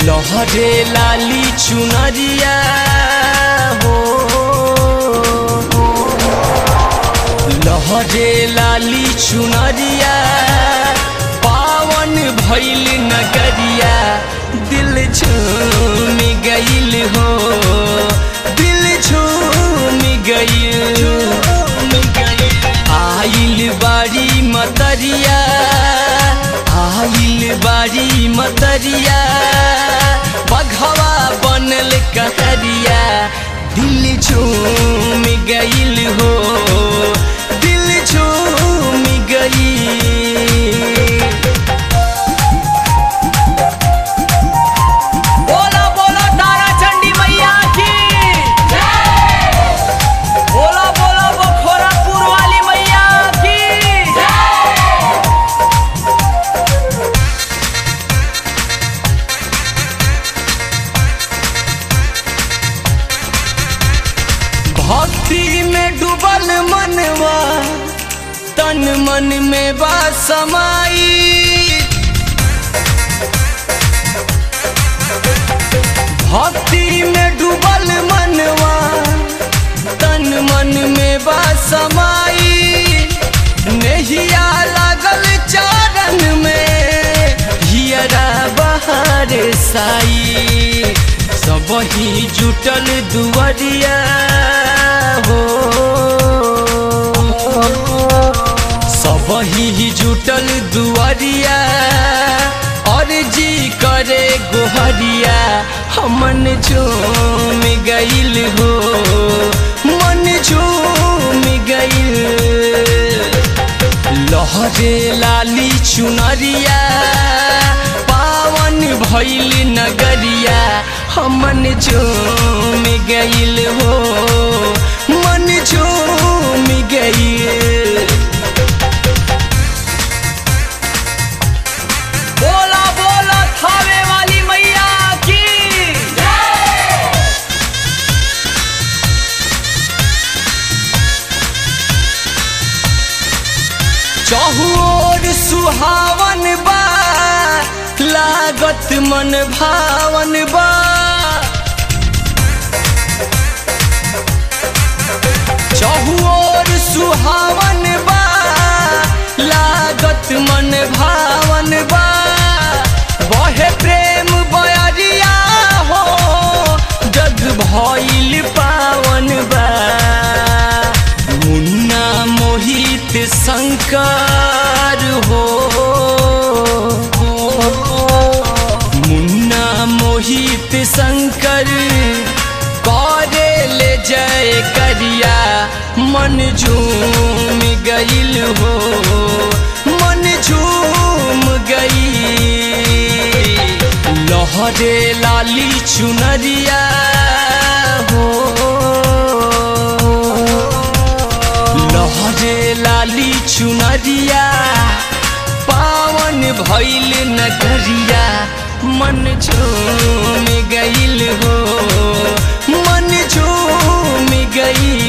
लहरे लाली चुनरिया हो, लहरे लाली चुनरिया पावन भइल नगरिया, दिल झूम गइल हो, दिल झूम गइल। आइल बारी मतरिया, आइल बारी मतरिया, बघवा बनल कहरिया, दिल झूम गइल हो, दिल झूम गइल। बोला बोला तारा चंडी मैया की जय, बोला बोला बखोरापुर वाली मैया की जय। भक्ति में डूबल मनवा, तन मन में बा समाई, भक्ति में डूबल मनवा, तन मन में बा समाई, नहिया लागल चरण में, हियरा बहार साई, सबही जुटल दुआरिया हो, सबही जुटल दुआरिया, और जी करे गोहरिया, हमन झूम गइल हो, मन झूम गइल। लहरे लाली चुनरिया पावन भइल नगरिया, हमन झूम गइल हो, मन झूम गइल। बोला बोला थावे वाली मैया की जय। चहुओर सुहावन बा, लागत मन भावन बा, चहुओर सुहावन बा, लागत मन भावन बा, बहे प्रेम बयरिया हो, जग भइल पावन बा। मुन्ना मोहित शंकर हो, मुन्ना मोहित शंकर करे ले जय करिया, मन झूम गइल हो, मन झूम गइल। लहरे लाली चुनरिया हो, लहरे लाली चुनरिया पावन भइल नगरिया, मन झूम गइल हो, मन झूम गइल।